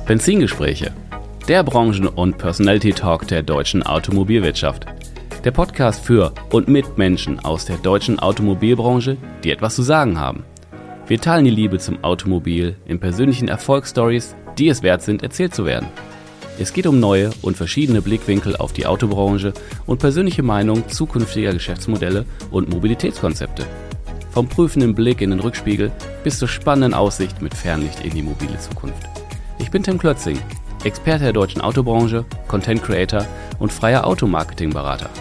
Benzingespräche, der Branchen- und Personality-Talk der deutschen Automobilwirtschaft. Der Podcast für und mit Menschen aus der deutschen Automobilbranche, die etwas zu sagen haben. Wir teilen die Liebe zum Automobil in persönlichen Erfolgsstories, die es wert sind, erzählt zu werden. Es geht um neue und verschiedene Blickwinkel auf die Autobranche und persönliche Meinungen zukünftiger Geschäftsmodelle und Mobilitätskonzepte. Vom prüfenden Blick in den Rückspiegel bis zur spannenden Aussicht mit Fernlicht in die mobile Zukunft. Ich bin Tim Klötzing, Experte der deutschen Autobranche, Content Creator und freier Automarketing-Berater.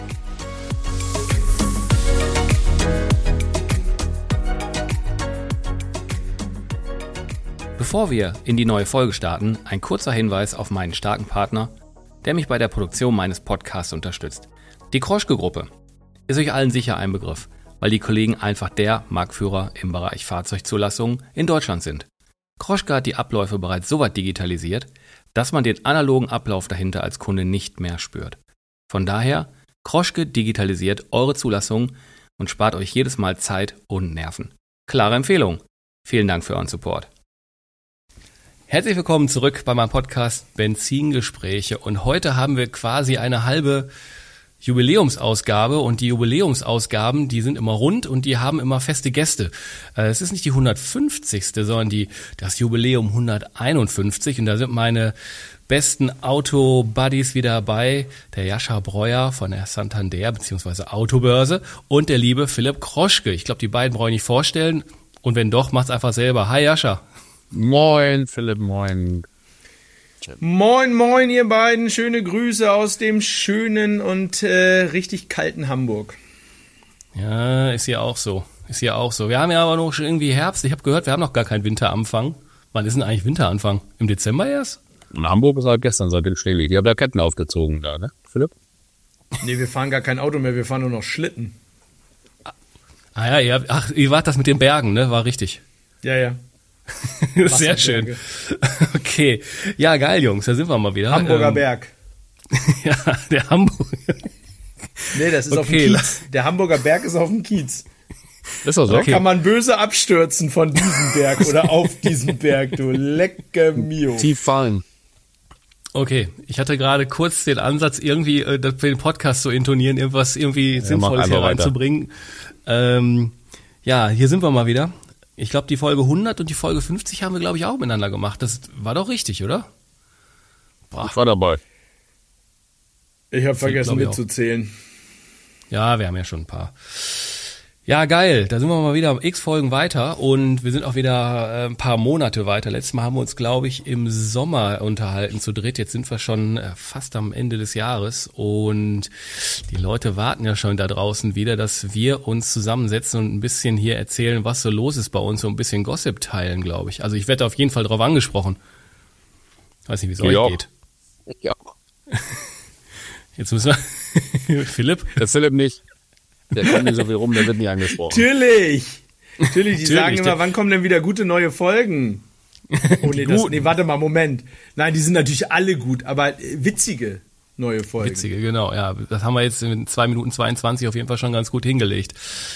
Bevor wir in die neue Folge starten, ein kurzer Hinweis auf meinen starken Partner, der mich bei der Produktion meines Podcasts unterstützt. Die Kroschke-Gruppe ist euch allen sicher ein Begriff, weil die Kollegen einfach der Marktführer im Bereich Fahrzeugzulassungen in Deutschland sind. Kroschke hat die Abläufe bereits so weit digitalisiert, dass man den analogen Ablauf dahinter als Kunde nicht mehr spürt. Von daher, Kroschke digitalisiert eure Zulassungen und spart euch jedes Mal Zeit und Nerven. Klare Empfehlung. Vielen Dank für euren Support. Herzlich willkommen zurück bei meinem Podcast Benzingespräche und heute haben wir quasi eine halbe Jubiläumsausgabe und die Jubiläumsausgaben, die sind immer rund und die haben immer feste Gäste. Es ist nicht die 150., sondern das Jubiläum 151 und da sind meine besten Auto-Buddies wieder dabei, der Jascha Breuer von der Santander bzw. Autobörse und der liebe Philipp Kroschke. Ich glaube, die beiden brauche ich nicht vorstellen und wenn doch, macht's einfach selber. Hi Jascha. Moin Philipp, moin. Moin, moin, ihr beiden. Schöne Grüße aus dem schönen und richtig kalten Hamburg. Ja, ist hier auch so. Wir haben ja aber noch schon irgendwie Herbst. Ich habe gehört, wir haben noch gar keinen Winteranfang. Wann ist denn eigentlich Winteranfang? Im Dezember erst? In Hamburg ist halt gestern seitdem stehlich. Die haben da Ketten aufgezogen da, ne, Philipp? Nee, wir fahren gar kein Auto mehr, wir fahren nur noch Schlitten. Ah ja, ihr wart das mit den Bergen, ne? War richtig. Ja. Sehr schön. Okay. Ja, geil, Jungs, da sind wir mal wieder. Hamburger Berg. Ja, der Hamburger. Nee, das ist auf dem Kiez. Der Hamburger Berg ist auf dem Kiez. Ist doch so. Da kann man böse abstürzen von diesem Berg oder auf diesem Berg, du lecke mio. Tief fallen. Okay, ich hatte gerade kurz den Ansatz, irgendwie für den Podcast zu intonieren, irgendwas Sinnvolles hier reinzubringen. Ja, hier sind wir mal wieder. Ich glaube, die Folge 100 und die Folge 50 haben wir, glaube ich, auch miteinander gemacht. Das war doch richtig, oder? Boah. Ich war dabei. Ich habe vergessen mitzuzählen. Ja, wir haben ja schon ein paar. Ja, geil. Da sind wir mal wieder x Folgen weiter und wir sind auch wieder ein paar Monate weiter. Letztes Mal haben wir uns, glaube ich, im Sommer unterhalten zu dritt. Jetzt sind wir schon fast am Ende des Jahres und die Leute warten ja schon da draußen wieder, dass wir uns zusammensetzen und ein bisschen hier erzählen, was so los ist bei uns, so ein bisschen Gossip teilen, glaube ich. Also ich werde auf jeden Fall drauf angesprochen. Ich weiß nicht, wie es euch geht. Ja. Jetzt müssen wir... Philipp? Der Philipp nicht. Der kommt nicht so viel rum, der wird nicht angesprochen. Natürlich, die sagen immer, wann kommen denn wieder gute neue Folgen? Oh nee, warte mal, Moment. Nein, die sind natürlich alle gut, aber witzige neue Folgen. Witzige, genau, ja. Das haben wir jetzt in 2 Minuten 22 auf jeden Fall schon ganz gut hingelegt.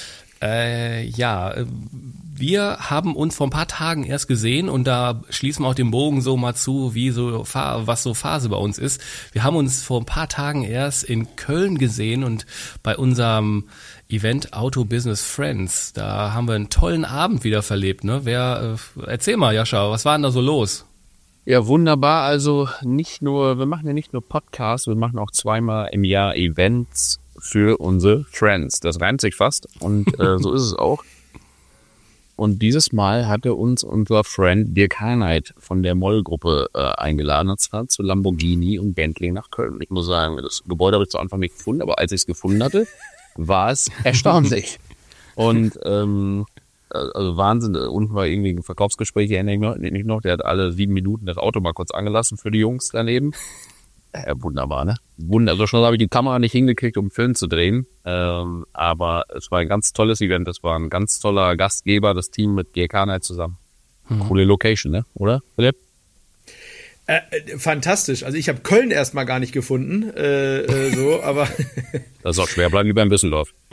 Wir haben uns vor ein paar Tagen erst gesehen und da schließen wir auch den Bogen so mal zu, was so Phase bei uns ist. Wir haben uns vor ein paar Tagen erst in Köln gesehen und bei unserem Event Auto Business Friends, da haben wir einen tollen Abend wieder verlebt, ne? Erzähl mal, Jascha, was war denn da so los? Ja, wunderbar. Also wir machen ja nicht nur Podcasts, wir machen auch 2-mal im Jahr Events für unsere Friends. Das reimt sich fast und so ist es auch. Und dieses Mal hatte uns unser Friend Dirk Heinheit von der Moll-Gruppe eingeladen, und zwar zu Lamborghini und Bentley nach Köln. Ich muss sagen, das Gebäude habe ich zu Anfang nicht gefunden, aber als ich es gefunden hatte, war es erstaunlich. Und also Wahnsinn, unten war irgendwie ein Verkaufsgespräch, erinnere ich mich noch, der hat alle 7 Minuten das Auto mal kurz angelassen für die Jungs daneben. Wunderbar, ne? Also schon habe ich die Kamera nicht hingekriegt, um einen Film zu drehen, aber es war ein ganz tolles Event, es war ein ganz toller Gastgeber, das Team mit Dirk Heinheit zusammen. Coole Location, ne? Oder, Philipp? Fantastisch. Also ich habe Köln erstmal gar nicht gefunden, aber... Das ist auch schwer, bleiben wie beim Düsseldorf.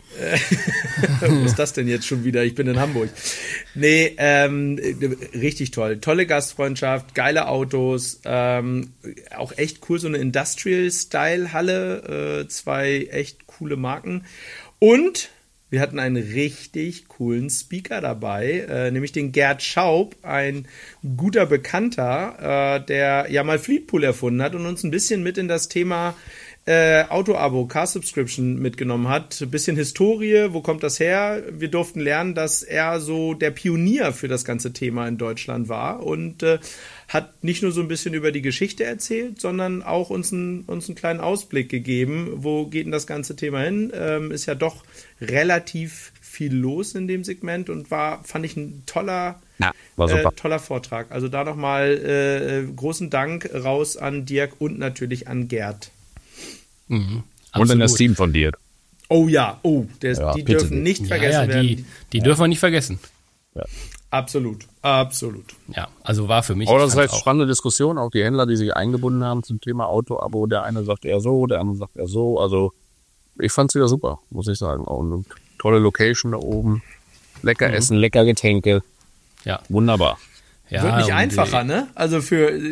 Was ist das denn jetzt schon wieder? Ich bin in Hamburg. Nee, richtig toll. Tolle Gastfreundschaft, geile Autos, auch echt cool, so eine Industrial-Style-Halle, 2 echt coole Marken. Und wir hatten einen richtig coolen Speaker dabei, nämlich den Gerd Schaub, ein guter Bekannter, der ja mal Fleetpool erfunden hat und uns ein bisschen mit in das Thema Auto-Abo, Car-Subscription mitgenommen hat. Ein bisschen Historie, wo kommt das her? Wir durften lernen, dass er so der Pionier für das ganze Thema in Deutschland war und hat nicht nur so ein bisschen über die Geschichte erzählt, sondern auch uns einen kleinen Ausblick gegeben. Wo geht denn das ganze Thema hin? Ist ja doch relativ viel los in dem Segment und fand ich ein toller Vortrag. Also da nochmal großen Dank raus an Dirk und natürlich an Gerd. Mhm, und an das Team von dir. Oh ja, die dürfen nicht vergessen werden. Die dürfen wir nicht vergessen. Ja. Absolut. Ja, also war für mich. Aber das heißt, spannende Diskussion, auch die Händler, die sich eingebunden haben zum Thema Auto-Abo. Der eine sagt eher so, der andere sagt eher so. Also ich fand's wieder super, muss ich sagen. Auch eine tolle Location da oben. Lecker Essen, lecker Getränke. Ja. Wunderbar. Ja, wird nicht einfacher, ne? Also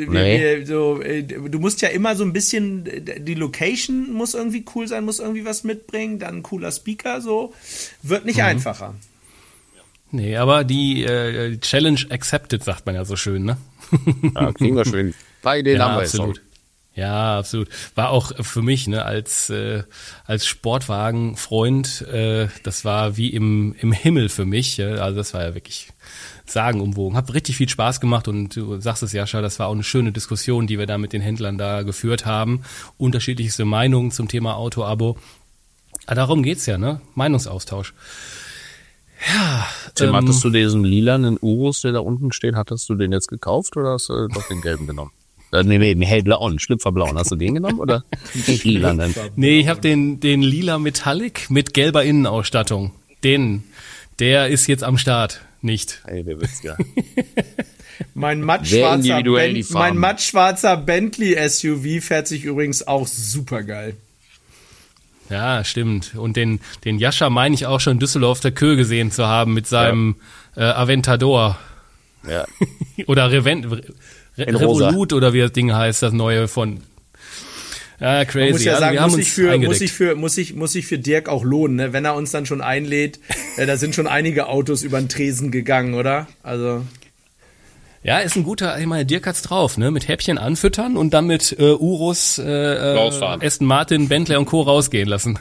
du musst ja immer so ein bisschen, die Location muss irgendwie cool sein, muss irgendwie was mitbringen, dann ein cooler Speaker, so. Wird nicht einfacher. Nee, aber die Challenge accepted, sagt man ja so schön, ne? Ja, kriegen wir schön. Bei denen haben wir absolut. Ja, absolut. War auch für mich, ne, als Sportwagenfreund, das war wie im Himmel für mich. Also das war ja wirklich sagenumwogen. Hat richtig viel Spaß gemacht und du sagst es, Jascha, das war auch eine schöne Diskussion, die wir da mit den Händlern da geführt haben. Unterschiedlichste Meinungen zum Thema Auto-Abo. Aber darum geht's ja, ne? Meinungsaustausch. Ja. Tim, hattest du diesen lilanen Urus, der da unten steht, hattest du den jetzt gekauft oder hast du doch den gelben genommen? Nee, den hellblauen, schlüpferblauen. Hast du den genommen oder den lilanen? Nee, ich habe den lila Metallic mit gelber Innenausstattung. Der ist jetzt am Start. Nicht. Hey, der wird's ja. Mein mattschwarzer Bentley SUV fährt sich übrigens auch super geil. Ja, stimmt. Und den Jascha meine ich auch schon in Düsseldorf auf der Köhe gesehen zu haben mit seinem Aventador. Ja. Oder Revolut oder wie das Ding heißt, das neue von. Ja, crazy. Man muss ja sagen, also muss sich für Dirk auch lohnen, ne? Wenn er uns dann schon einlädt. Da sind schon einige Autos über den Tresen gegangen, oder? Also. Ja, ist ein guter, ich meine, Dirk hat's drauf, ne? Mit Häppchen anfüttern und dann mit Urus, Aston Martin, Bentley und Co. rausgehen lassen.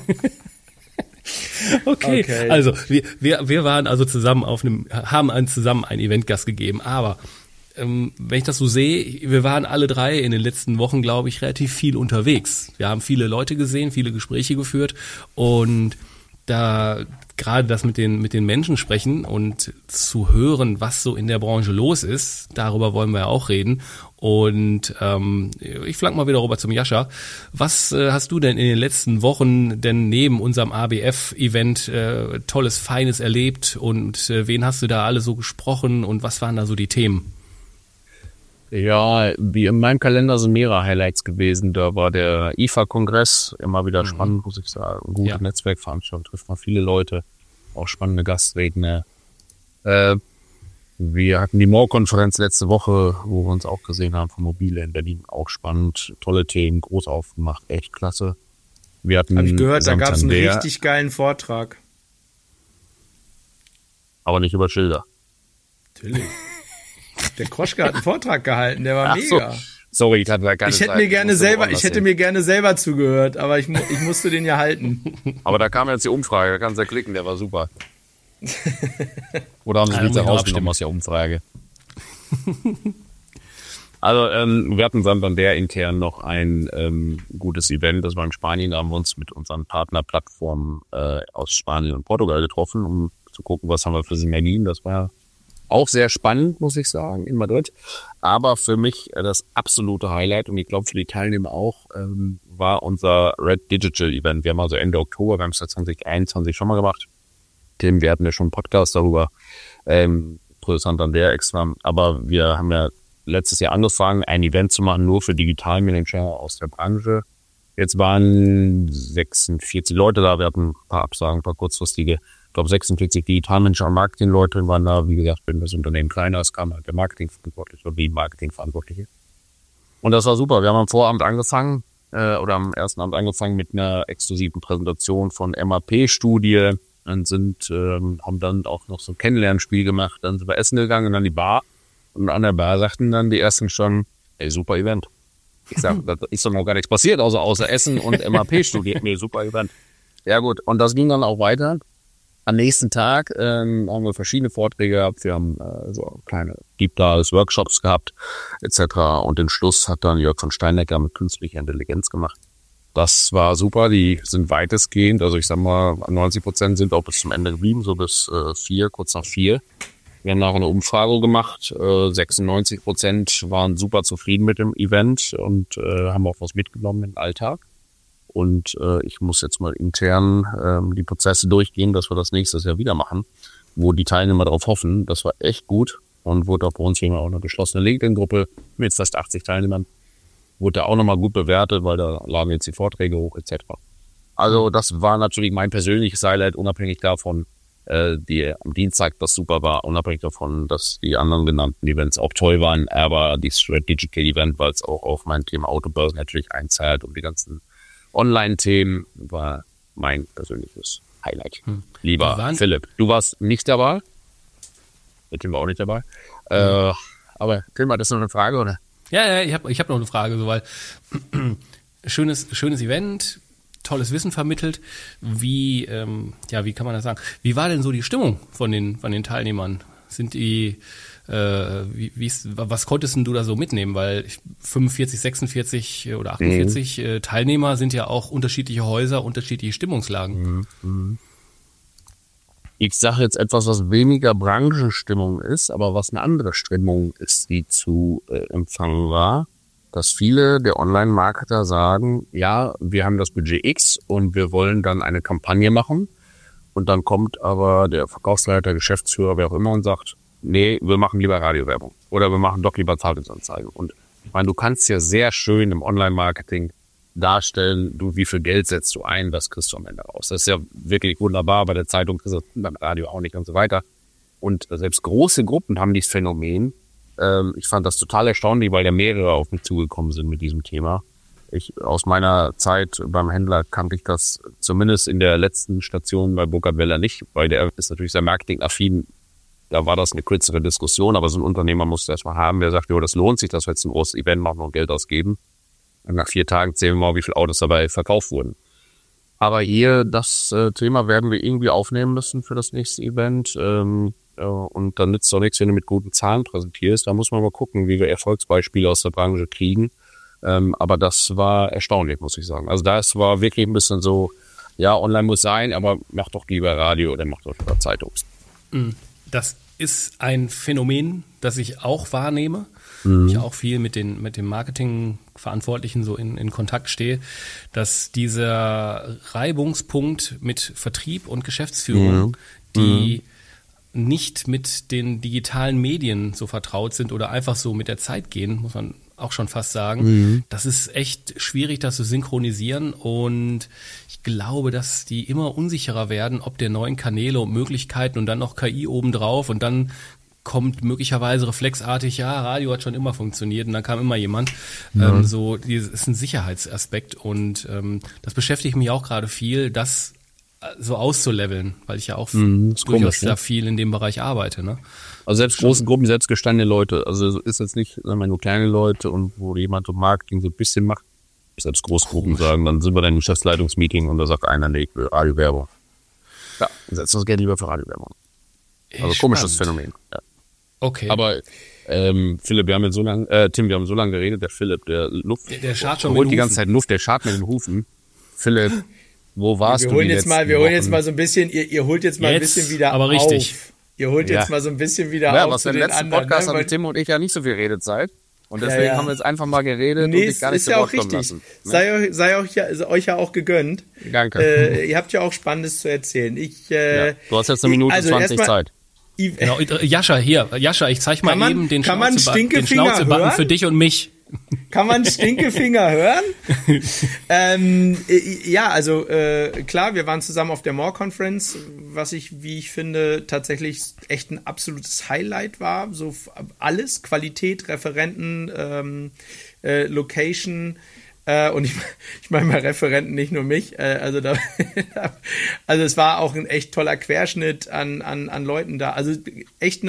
Okay. Also wir waren also zusammen haben zusammen ein Eventgast gegeben, aber wenn ich das so sehe, wir waren alle 3 in den letzten Wochen, glaube ich, relativ viel unterwegs. Wir haben viele Leute gesehen, viele Gespräche geführt und da gerade das mit den Menschen sprechen und zu hören, was so in der Branche los ist, darüber wollen wir ja auch reden. Und ich flank mal wieder rüber zum Jascha. Was hast du denn in den letzten Wochen denn neben unserem ABF-Event Tolles, Feines erlebt und wen hast du da alle so gesprochen und was waren da so die Themen? Ja, wie in meinem Kalender sind mehrere Highlights gewesen. Da war der IFA-Kongress, immer wieder spannend, muss ich sagen. Gute Netzwerkveranstaltung, trifft man viele Leute, auch spannende Gastredner. Wir hatten die More-Konferenz letzte Woche, wo wir uns auch gesehen haben von Mobile in Berlin. Auch spannend, tolle Themen, groß aufgemacht, echt klasse. Wir hatten Hab ich gehört, da gab es einen richtig geilen Vortrag. Aber nicht über Schilder. Natürlich. Der Kroschke hat einen Vortrag gehalten, der war mega. So. Sorry, ich hatte da keine Zeit. Ich hätte mir gerne selber zugehört, aber ich musste den ja halten. Aber da kam jetzt die Umfrage, da kannst du ja klicken, der war super. Oder haben sie wieder rausgenommen aus der Umfrage? Also, wir hatten Santander intern noch ein gutes Event, das war in Spanien, da haben wir uns mit unseren Partnerplattformen aus Spanien und Portugal getroffen, um zu gucken, was haben wir für Synergien. Das war auch sehr spannend, muss ich sagen, in Madrid. Aber für mich das absolute Highlight, und ich glaube für die Teilnehmer auch, war unser Red Digital Event. Wir haben also Ende Oktober, wir haben es 2021 schon mal gemacht. Tim, wir hatten ja schon einen Podcast darüber, für Santander extra. Aber wir haben ja letztes Jahr angefangen, ein Event zu machen, nur für Digitalmanager aus der Branche. Jetzt waren 46 Leute da, wir hatten ein paar Absagen, ein paar kurzfristige. Ich glaube 46 Digitalmanager und Marketingleute waren da. Wie gesagt, wenn das Unternehmen kleiner ist, kam halt der Marketingverantwortliche oder die Marketingverantwortliche. Und das war super. Wir haben am Vorabend angefangen, oder am ersten Abend angefangen mit einer exklusiven Präsentation von MAP-Studie und haben dann auch noch so ein Kennenlernspiel gemacht. Dann sind wir essen gegangen und an die Bar. Und an der Bar sagten dann die ersten schon, ey, super Event. Ich sag, da ist doch noch gar nichts passiert, außer Essen und MAP-Studie. Nee, super Event. Ja gut, und das ging dann auch weiter. Am nächsten Tag haben wir verschiedene Vorträge gehabt. Wir haben so kleine Deep Dives, Workshops gehabt, etc. Und den Schluss hat dann Jörg von Steinecker mit künstlicher Intelligenz gemacht. Das war super, die sind weitestgehend, also ich sag mal, 90% sind auch bis zum Ende geblieben, so bis 4, kurz nach 4. Wir haben nachher eine Umfrage gemacht, 96% waren super zufrieden mit dem Event und haben auch was mitgenommen im Alltag. Und ich muss jetzt mal intern die Prozesse durchgehen, dass wir das nächstes Jahr wieder machen, wo die Teilnehmer darauf hoffen. Das war echt gut und wurde auch bei uns hier auch eine geschlossene LinkedIn-Gruppe mit fast 80 Teilnehmern. Wurde auch nochmal gut bewertet, weil da lagen jetzt die Vorträge hoch etc. Also das war natürlich mein persönliches Highlight, unabhängig davon, die am Dienstag das super war, unabhängig davon, dass die anderen genannten Events auch toll waren, aber die Digital Event, weil es auch auf mein Thema Autobörse natürlich einzahlt und die ganzen Online-Themen, war mein persönliches Highlight. Lieber Philipp, du warst nicht dabei. Der Tim war auch nicht dabei. Aber Tim, hat das noch eine Frage, oder? Ja, ich hab noch eine Frage, so, weil schönes Event, tolles Wissen vermittelt. Wie kann man das sagen? Wie war denn so die Stimmung von den Teilnehmern? Sind die, was konntest denn du da so mitnehmen? Weil 45, 46 oder 48 Teilnehmer sind ja auch unterschiedliche Häuser, unterschiedliche Stimmungslagen. Ich sage jetzt etwas, was weniger Branchenstimmung ist, aber was eine andere Stimmung ist, die zu empfangen war, dass viele der Online-Marketer sagen, ja, wir haben das Budget X und wir wollen dann eine Kampagne machen. Und dann kommt aber der Verkaufsleiter, Geschäftsführer, wer auch immer und sagt, nee, wir machen lieber Radiowerbung oder wir machen doch lieber Zeitungsanzeigen. Und ich meine, du kannst ja sehr schön im Online-Marketing darstellen, wie viel Geld setzt du ein, was kriegst du am Ende raus. Das ist ja wirklich wunderbar, bei der Zeitung kriegst du beim Radio auch nicht und so weiter. Und selbst große Gruppen haben dieses Phänomen. Ich fand das total erstaunlich, weil ja mehrere auf mich zugekommen sind mit diesem Thema. Aus meiner Zeit beim Händler kannte ich das zumindest in der letzten Station bei Burkhard Weller nicht, weil der ist natürlich sehr marketingaffin. Da war das eine kürzere Diskussion, aber so ein Unternehmer musste erstmal haben, der sagt, jo, das lohnt sich, dass wir jetzt ein großes Event machen und Geld ausgeben. Und nach 4 Tagen zählen wir mal, wie viele Autos dabei verkauft wurden. Aber hier, das Thema werden wir irgendwie aufnehmen müssen für das nächste Event. Und dann nützt es auch nichts, wenn du mit guten Zahlen präsentierst. Da muss man mal gucken, wie wir Erfolgsbeispiele aus der Branche kriegen. Aber das war erstaunlich, muss ich sagen. Also das war wirklich ein bisschen so, ja, online muss sein, aber mach doch lieber Radio oder mach doch lieber Zeitung. Das ist ein Phänomen, das ich auch wahrnehme. Ich auch viel mit dem Marketingverantwortlichen so in Kontakt stehe, dass dieser Reibungspunkt mit Vertrieb und Geschäftsführung, die nicht mit den digitalen Medien so vertraut sind oder einfach so mit der Zeit gehen, muss man auch schon fast sagen. Das ist echt schwierig, das zu synchronisieren, und ich glaube, dass die immer unsicherer werden, ob der neuen Kanäle und Möglichkeiten und dann noch KI obendrauf, und dann kommt möglicherweise reflexartig, ja, Radio hat schon immer funktioniert, und dann kam immer jemand. Das ist ein Sicherheitsaspekt, und das beschäftigt mich auch gerade viel, das so auszuleveln, weil ich ja auch durchaus da viel in dem Bereich arbeite. Ne? Also selbst große Gruppen, selbst gestandene Leute, also ist jetzt nicht, sagen wir, nur kleine Leute und wo jemand so Marketing so ein bisschen macht, selbst große Gruppen sagen, dann sind wir dann im Geschäftsleitungsmeeting und da sagt einer, nee, ich will Radiowerbung. Ja, setzt das Geld lieber für Radiowerbung. Also komisches Phänomen. Ja. Okay. Aber Philipp, wir haben jetzt so lange, Tim, wir haben so lange geredet, der Philipp, der schart schon holt die ganze Zeit Luft, der schart mit den Hufen. Philipp, wo warst du? Wir holen jetzt mal so ein bisschen, ihr holt jetzt mal ein bisschen wieder aber richtig. auf. Ihr holt jetzt mal so ein bisschen wieder auf. Was für den letzten Podcast hatten Tim und ich ja nicht so viel Redezeit. Und deswegen haben wir jetzt einfach mal geredet und dich gar nicht zu Wort kommen lassen. Ne? Sei euch ja auch gegönnt. Danke. Ihr habt ja auch Spannendes zu erzählen. Du hast jetzt 1 Minute 20 Zeit. Genau, Jascha, ich zeig mal eben den Schnauze-Button für dich und mich. Kann man Stinkefinger hören? Ja, also klar, wir waren zusammen auf der More Conference, was wie ich finde, tatsächlich echt ein absolutes Highlight war. So alles, Qualität, Referenten, Location. Und ich meine mal Referenten, nicht nur mich. Also es war auch ein echt toller Querschnitt an Leuten da. Also echt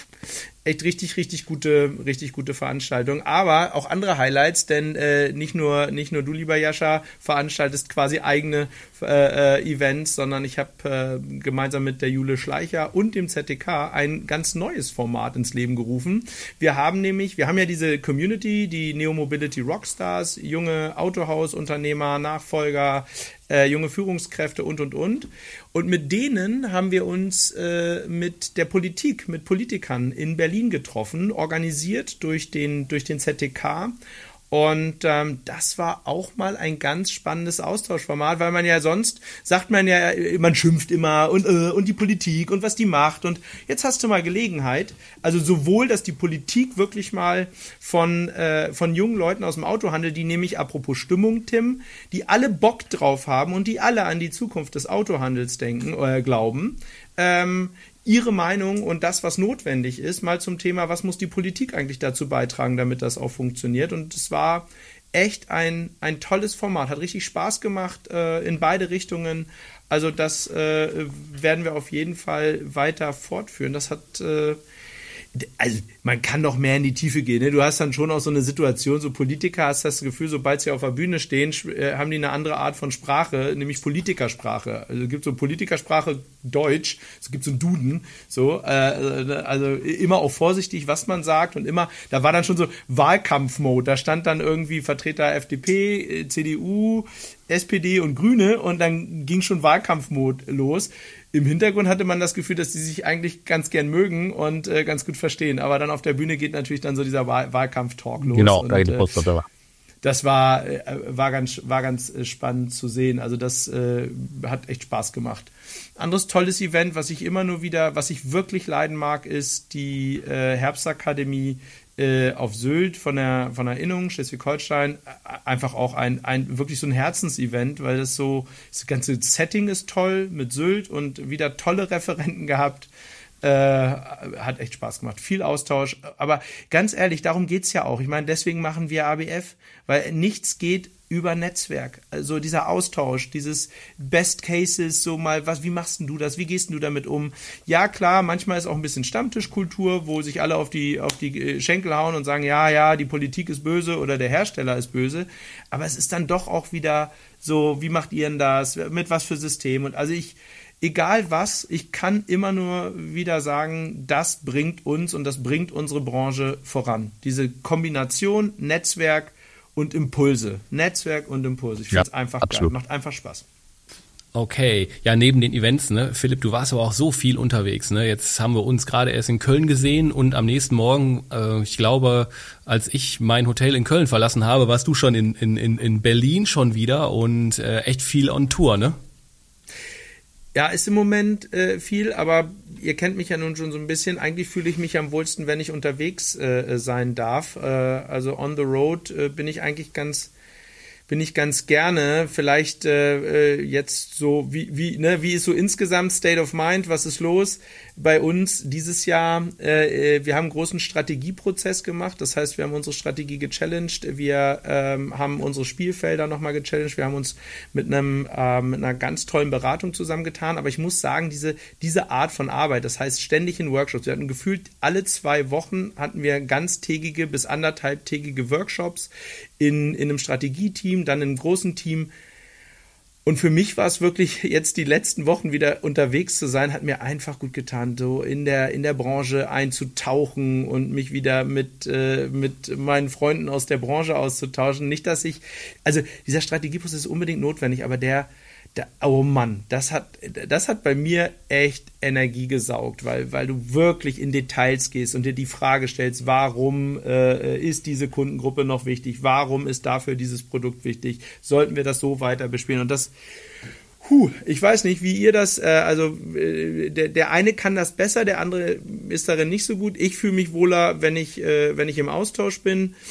richtig gute Veranstaltung. Aber auch andere Highlights, denn nicht nur du, lieber Jascha, veranstaltest quasi eigene Events, sondern ich habe gemeinsam mit der Jule Schleicher und dem ZDK ein ganz neues Format ins Leben gerufen. Wir haben ja diese Community, die Neo Mobility Rockstars, junge Autohausunternehmer, Nachfolger, junge Führungskräfte und. Und mit denen haben wir uns mit der Politik, mit Politikern in Berlin getroffen, organisiert durch den ZDK. Und das war auch mal ein ganz spannendes Austauschformat, weil man ja sonst, sagt man ja, man schimpft immer und die Politik und was die macht. Und jetzt hast du mal Gelegenheit, also sowohl, dass die Politik wirklich mal von jungen Leuten aus dem Autohandel, die nämlich, apropos Stimmung, Tim, die alle Bock drauf haben und die alle an die Zukunft des Autohandels denken oder glauben, ihre Meinung und das, was notwendig ist, mal zum Thema, was muss die Politik eigentlich dazu beitragen, damit das auch funktioniert. Und es war echt ein tolles Format, hat richtig Spaß gemacht in beide Richtungen. Also das werden wir auf jeden Fall weiter fortführen. Das hat also man kann noch mehr in die Tiefe gehen. Ne? Du hast dann schon auch so eine Situation, so Politiker hast das Gefühl, sobald sie auf der Bühne stehen, haben die eine andere Art von Sprache, nämlich Politikersprache. Also es gibt so Politikersprache Deutsch, es gibt so einen Duden, so, also immer auch vorsichtig, was man sagt und immer, da war dann schon so Wahlkampfmode, da stand dann irgendwie Vertreter FDP, CDU, SPD und Grüne und dann ging schon Wahlkampfmode los. Im Hintergrund hatte man das Gefühl, dass die sich eigentlich ganz gern mögen und ganz gut verstehen. Aber dann auf der Bühne geht natürlich dann so dieser Wahlkampf-Talk los. Genau, und, da geht die Post drüber. Das war ganz spannend zu sehen. Also das hat echt Spaß gemacht. Anderes tolles Event, was ich wirklich leiden mag, ist die Herbstakademie auf Sylt von der Innung, Schleswig-Holstein. Einfach auch ein wirklich so ein Herzensevent, weil das ganze Setting ist toll mit Sylt und wieder tolle Referenten gehabt. Hat echt Spaß gemacht. Viel Austausch. Aber ganz ehrlich, darum geht's ja auch. Ich meine, deswegen machen wir ABF, weil nichts geht über Netzwerk. Also dieser Austausch, dieses Best Cases, so mal, wie machst denn du das? Wie gehst denn du damit um? Ja, klar, manchmal ist auch ein bisschen Stammtischkultur, wo sich alle auf die Schenkel hauen und sagen, ja, die Politik ist böse oder der Hersteller ist böse. Aber es ist dann doch auch wieder so, wie macht ihr denn das? Mit was für System? Und also egal was, ich kann immer nur wieder sagen, das bringt uns und das bringt unsere Branche voran. Diese Kombination Netzwerk und Impulse. Netzwerk und Impulse. Ich finde es einfach absolut geil. Macht einfach Spaß. Okay, ja, neben den Events, ne, Philipp, du warst aber auch so viel unterwegs, ne? Jetzt haben wir uns gerade erst in Köln gesehen und am nächsten Morgen, ich glaube, als ich mein Hotel in Köln verlassen habe, warst du schon in Berlin schon wieder und echt viel on Tour, ne? Ja, ist im Moment viel, aber ihr kennt mich ja nun schon so ein bisschen. Eigentlich fühle ich mich am wohlsten, wenn ich unterwegs sein darf. Also on the road bin ich ganz gerne. Vielleicht jetzt so, wie ist so insgesamt State of Mind? Was ist los bei uns dieses Jahr? Wir haben einen großen Strategieprozess gemacht. Das heißt, wir haben unsere Strategie gechallenged. Wir haben unsere Spielfelder nochmal gechallenged. Wir haben uns mit einer ganz tollen Beratung zusammengetan. Aber ich muss sagen, diese Art von Arbeit, das heißt ständig in Workshops. Wir hatten gefühlt alle 2 Wochen hatten wir ganztägige bis 1,5-tägige Workshops in einem Strategieteam, dann in einem großen Team. Und für mich war es wirklich jetzt die letzten Wochen wieder unterwegs zu sein, hat mir einfach gut getan, so in der Branche einzutauchen und mich wieder mit meinen Freunden aus der Branche auszutauschen. Nicht, dass also dieser Strategieprozess ist unbedingt notwendig, aber oh Mann, das hat bei mir echt Energie gesaugt, weil du wirklich in Details gehst und dir die Frage stellst, warum ist diese Kundengruppe noch wichtig? Warum ist dafür dieses Produkt wichtig? Sollten wir das so weiter bespielen? Und das, ich weiß nicht, wie ihr das, der eine kann das besser, der andere ist darin nicht so gut. Ich fühle mich wohler, wenn ich im Austausch bin.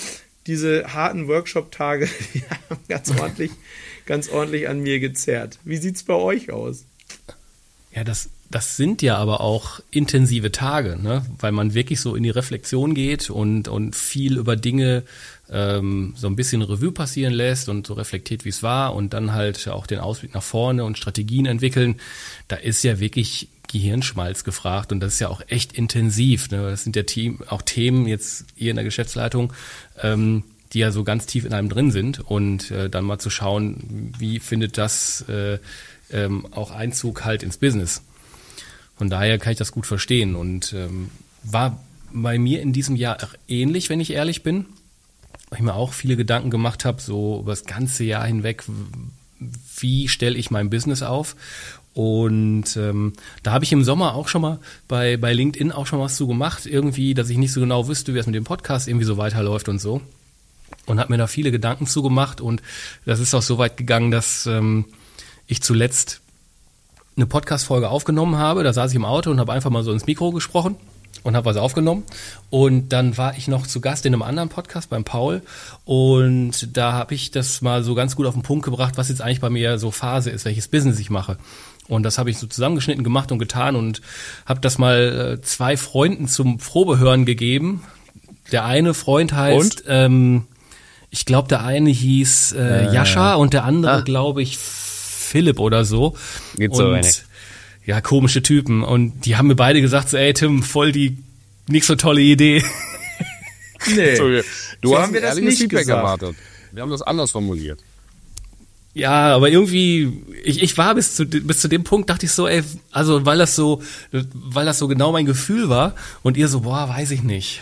diese harten Workshop-Tage, die haben ganz ordentlich an mir gezerrt. Wie sieht's bei euch aus? Ja, das sind ja aber auch intensive Tage, ne? Weil man wirklich so in die Reflexion geht und viel über Dinge so ein bisschen Revue passieren lässt und so reflektiert, wie es war und dann halt auch den Ausblick nach vorne und Strategien entwickeln. Da ist ja wirklich Gehirnschmalz gefragt und das ist ja auch echt intensiv, ne? Das sind ja auch Themen jetzt hier in der Geschäftsleitung, die ja so ganz tief in einem drin sind und dann mal zu schauen, wie findet das auch Einzug halt ins Business. Von daher kann ich das gut verstehen und war bei mir in diesem Jahr auch ähnlich, wenn ich ehrlich bin, weil ich mir auch viele Gedanken gemacht habe, so über das ganze Jahr hinweg, wie stelle ich mein Business auf? Und da habe ich im Sommer auch schon mal bei LinkedIn auch schon was zu gemacht, irgendwie, dass ich nicht so genau wüsste, wie es mit dem Podcast irgendwie so weiterläuft und so. Und habe mir da viele Gedanken zu gemacht und das ist auch so weit gegangen, dass ich zuletzt eine Podcast-Folge aufgenommen habe. Da saß ich im Auto und habe einfach mal so ins Mikro gesprochen und habe was aufgenommen. Und dann war ich noch zu Gast in einem anderen Podcast beim Paul und da habe ich das mal so ganz gut auf den Punkt gebracht, was jetzt eigentlich bei mir so Phase ist, welches Business ich mache. Und das habe ich so zusammengeschnitten, gemacht und getan und habe das mal 2 Freunden zum Probehören gegeben. Der eine Freund heißt, ich glaube, der eine hieß Jascha und der andere, glaube ich, Philipp oder so. Geht so und ja, komische Typen. Und die haben mir beide gesagt, so, ey Tim, voll die nicht so tolle Idee. Nee, du so hast haben wir ein das ehrliches nicht Feedback gesagt. erwartet. Wir haben das anders formuliert. Ja, aber irgendwie, ich war bis zu dem Punkt, dachte ich so, ey, also weil das so genau mein Gefühl war und ihr so, boah, weiß ich nicht.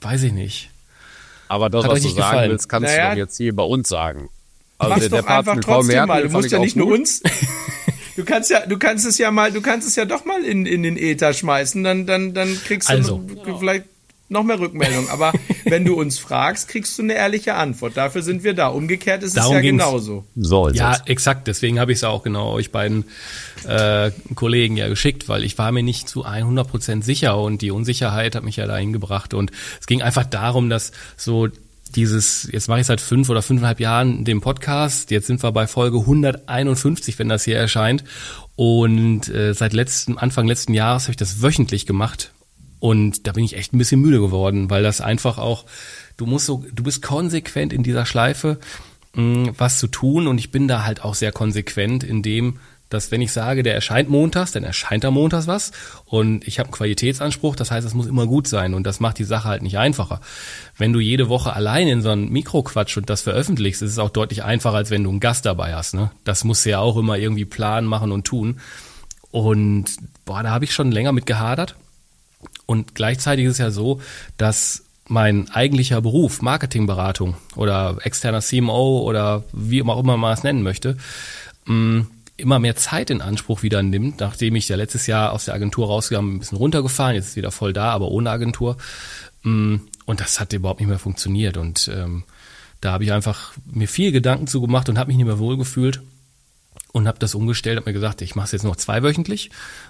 Aber das, Hat was euch du nicht sagen gefallen? willst, kannst du doch jetzt hier bei uns sagen. Also Mach's doch einfach mit Paul trotzdem Merten, mal. Du fand musst ich ja auch nicht nur gut. uns. Du kannst es ja doch mal in den Äther schmeißen, dann kriegst du Also. vielleicht noch mehr Rückmeldung. Aber wenn du uns fragst, kriegst du eine ehrliche Antwort. Dafür sind wir da. Umgekehrt ist Darum es ja ging's. genauso. So ist Ja, es. exakt. Deswegen habe ich es auch genau euch beiden Kollegen ja geschickt, weil ich war mir nicht zu 100% sicher und die Unsicherheit hat mich ja dahin gebracht. Und es ging einfach darum, dass so jetzt mache ich seit 5 oder 5,5 Jahren den Podcast. Jetzt sind wir bei Folge 151, wenn das hier erscheint. Und seit Anfang letzten Jahres habe ich das wöchentlich gemacht. Und da bin ich echt ein bisschen müde geworden, weil das einfach auch, du bist konsequent in dieser Schleife, was zu tun. Und ich bin da halt auch sehr konsequent in dem, dass wenn ich sage, der erscheint montags, dann erscheint da montags was. Und ich habe einen Qualitätsanspruch, das heißt, es muss immer gut sein. Und das macht die Sache halt nicht einfacher. Wenn du jede Woche allein in so ein Mikro quatschst und das veröffentlichst, ist es auch deutlich einfacher, als wenn du einen Gast dabei hast. Ne? Das musst du ja auch immer irgendwie planen, machen und tun. Und da habe ich schon länger mit gehadert. Und gleichzeitig ist es ja so, dass mein eigentlicher Beruf, Marketingberatung oder externer CMO oder wie auch immer man es nennen möchte, immer mehr Zeit in Anspruch wieder nimmt, nachdem ich ja letztes Jahr aus der Agentur rausgegangen, ein bisschen runtergefahren, jetzt ist wieder voll da, aber ohne Agentur. Und das hat überhaupt nicht mehr funktioniert. Und da habe ich einfach mir viel Gedanken zu gemacht und habe mich nicht mehr wohlgefühlt und habe das umgestellt, habe mir gesagt, ich mache es jetzt noch 2-wöchentlich.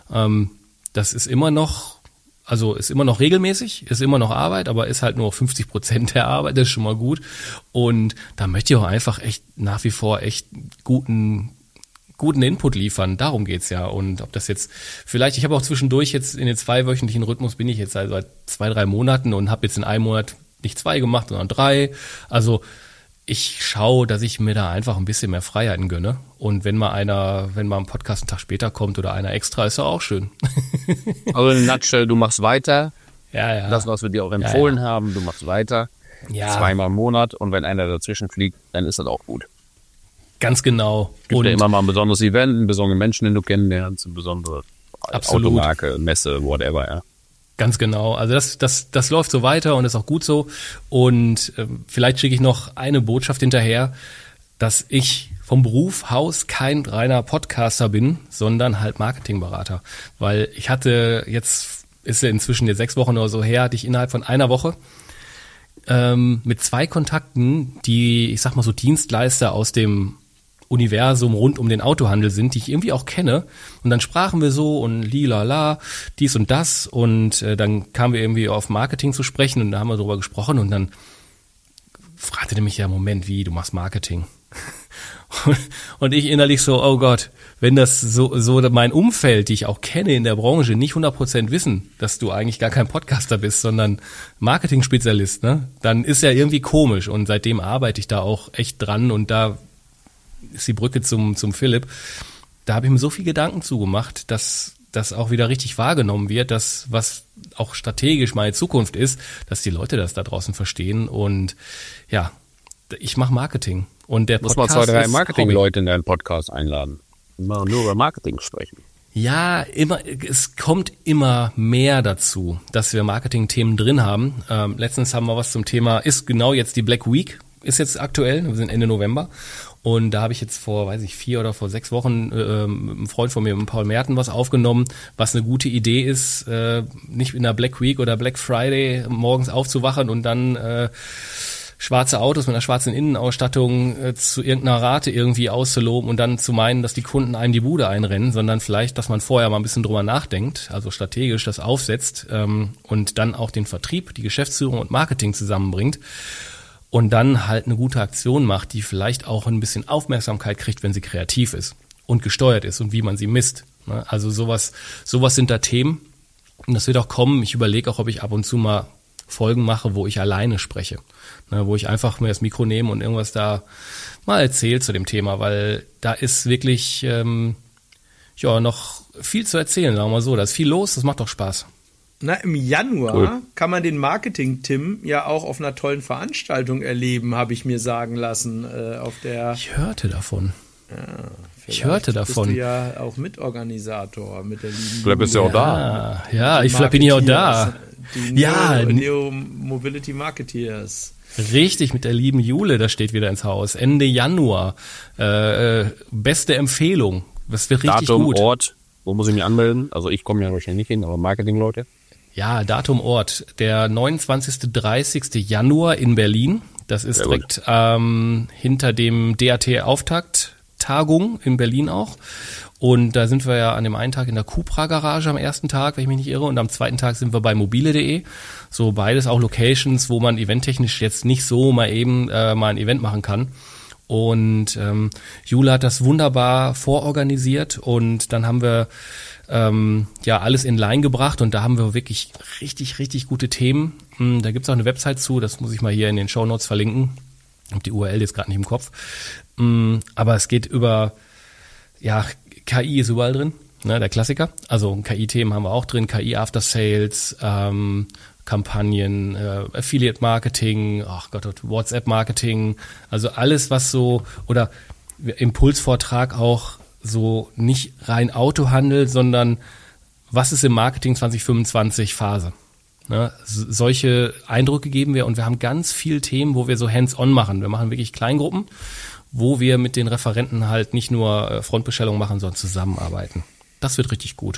Das ist immer noch regelmäßig, ist immer noch Arbeit, aber ist halt nur 50% der Arbeit, das ist schon mal gut. Und da möchte ich auch einfach echt nach wie vor echt guten Input liefern, darum geht's ja. Und ob das jetzt vielleicht, ich habe auch zwischendurch jetzt in den 2-wöchentlichen Rhythmus bin ich jetzt also seit 2-3 Monaten und habe jetzt in einem Monat nicht 2 gemacht, sondern 3. Also ich schaue, dass ich mir da einfach ein bisschen mehr Freiheiten gönne. Und wenn mal ein Podcast einen Tag später kommt oder einer extra, ist ja auch schön. Also in der Nutshell, du machst weiter. Ja. Das, was wir dir auch empfohlen haben, du machst weiter. Ja. 2-mal im Monat. Und wenn einer dazwischen fliegt, dann ist das auch gut. Ganz genau. Gibt ja immer mal ein besonderes Event, einen besonderen Menschen, den du kennenlernst, eine besondere Automarke, Messe, whatever, ja. Ganz genau. Also das läuft so weiter und ist auch gut so. Und vielleicht schicke ich noch eine Botschaft hinterher, dass ich vom Beruf Haus kein reiner Podcaster bin, sondern halt Marketingberater. Weil ich hatte jetzt, ist ja inzwischen jetzt 6 Wochen oder so her, hatte ich innerhalb von einer Woche mit 2 Kontakten, die, ich sag mal so Dienstleister aus dem Universum rund um den Autohandel sind, die ich irgendwie auch kenne. Und dann sprachen wir so und lilala, dies und das. Und dann kamen wir irgendwie auf Marketing zu sprechen und da haben wir darüber gesprochen und dann fragte der mich ja, Moment, wie, du machst Marketing? Und ich innerlich so, oh Gott, wenn das so mein Umfeld, die ich auch kenne in der Branche, nicht 100% wissen, dass du eigentlich gar kein Podcaster bist, sondern Marketing-Spezialist, ne, dann ist ja irgendwie komisch. Und seitdem arbeite ich da auch echt dran und da ist die Brücke zum Philipp. Da habe ich mir so viel Gedanken zugemacht, dass das auch wieder richtig wahrgenommen wird, dass was auch strategisch meine Zukunft ist, dass die Leute das da draußen verstehen. Und ja, ich mache Marketing. Und der Podcast muss man 2, 3 Marketing-Leute in deinen Podcast einladen. Mal nur über Marketing sprechen. Ja, es kommt immer mehr dazu, dass wir Marketing-Themen drin haben. Letztens haben wir was zum Thema, ist genau jetzt die Black Week, ist jetzt aktuell, wir sind Ende November. Und da habe ich jetzt vor 4 oder vor 6 Wochen mit einem Freund von mir, mit Paul Merten, was aufgenommen, was eine gute Idee ist, nicht in der Black Week oder Black Friday morgens aufzuwachen und dann schwarze Autos mit einer schwarzen Innenausstattung zu irgendeiner Rate irgendwie auszuloben und dann zu meinen, dass die Kunden einem die Bude einrennen, sondern vielleicht, dass man vorher mal ein bisschen drüber nachdenkt, also strategisch das aufsetzt und dann auch den Vertrieb, die Geschäftsführung und Marketing zusammenbringt und dann halt eine gute Aktion macht, die vielleicht auch ein bisschen Aufmerksamkeit kriegt, wenn sie kreativ ist und gesteuert ist und wie man sie misst. Also sowas sind da Themen und das wird auch kommen. Ich überlege auch, ob ich ab und zu mal Folgen mache, wo ich alleine spreche, wo ich einfach mir das Mikro nehme und irgendwas da mal erzähle zu dem Thema, weil da ist wirklich noch viel zu erzählen, sagen wir mal so. Da ist viel los, das macht doch Spaß. Na, im Januar kann man den Marketing-Tim ja auch auf einer tollen Veranstaltung erleben, habe ich mir sagen lassen. Ich hörte davon. Ja, ich hörte davon. Bist du ja auch Mitorganisator mit der lieben Vielleicht bist du ja auch da. Ja, ich bin ja auch da. Die Neo Mobility Marketeers. Richtig, mit der lieben Jule, das steht wieder ins Haus. Ende Januar. Beste Empfehlung. Das wird richtig Datum, gut. Ort, wo muss ich mich anmelden? Also ich komme ja wahrscheinlich nicht hin, aber Marketing-Leute. Ja, Datum, Ort. Der 29. 30. Januar in Berlin. Das ist direkt hinter dem DAT-Auftakt-Tagung in Berlin auch. Und da sind wir ja an dem einen Tag in der Cupra-Garage am ersten Tag, wenn ich mich nicht irre. Und am zweiten Tag sind wir bei mobile.de. So beides auch Locations, wo man eventtechnisch jetzt nicht so mal eben mal ein Event machen kann. Und Jule hat das wunderbar vororganisiert. Und dann haben wir alles in Line gebracht. Und da haben wir wirklich richtig, richtig gute Themen. Da gibt's auch eine Website zu, das muss ich mal hier in den Shownotes verlinken. Ich habe die URL jetzt gerade nicht im Kopf. Aber es geht über... Ja, KI ist überall drin, ne, der Klassiker. Also KI-Themen haben wir auch drin, KI After Sales, Kampagnen, Affiliate-Marketing, WhatsApp-Marketing, also alles, was so, oder Impulsvortrag auch so nicht rein Autohandel, sondern was ist im Marketing 2025 Phase. Ne, solche Eindrücke geben wir und wir haben ganz viel Themen, wo wir so hands-on machen. Wir machen wirklich Kleingruppen, wo wir mit den Referenten halt nicht nur Frontbestellungen machen, sondern zusammenarbeiten. Das wird richtig gut.